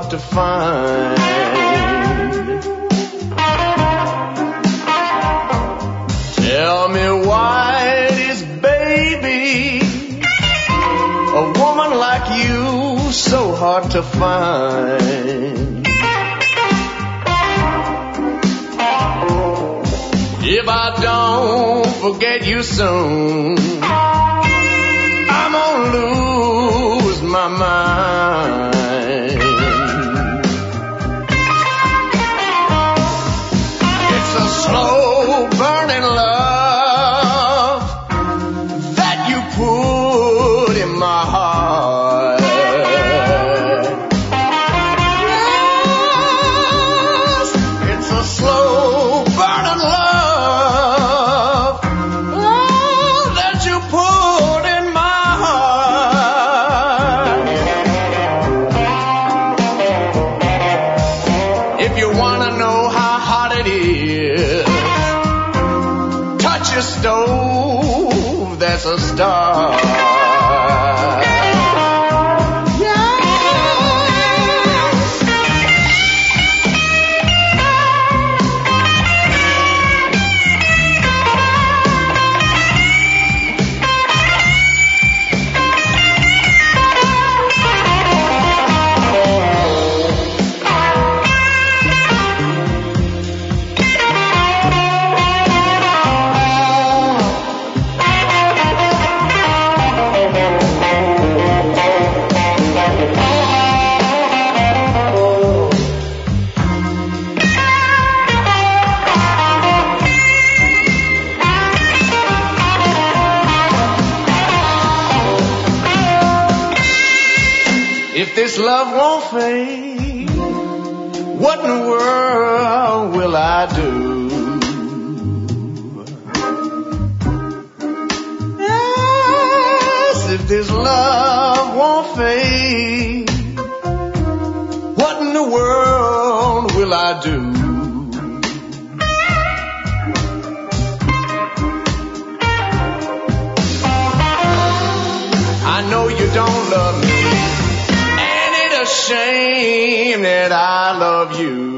hard to find. Tell me why it is, baby, a woman like you so hard to find. If I don't forget you soon, I'm gonna lose my mind. It's a slow burning love that you put in my heart. Yes, it's a slow burning love that you put in my heart. If you wanna know how hot it is, touch a stove that's a star. If this love won't fade, what in the world will I do? Yes, if this love won't fade, what in the world will I do? I know you don't love me, shame that I love you.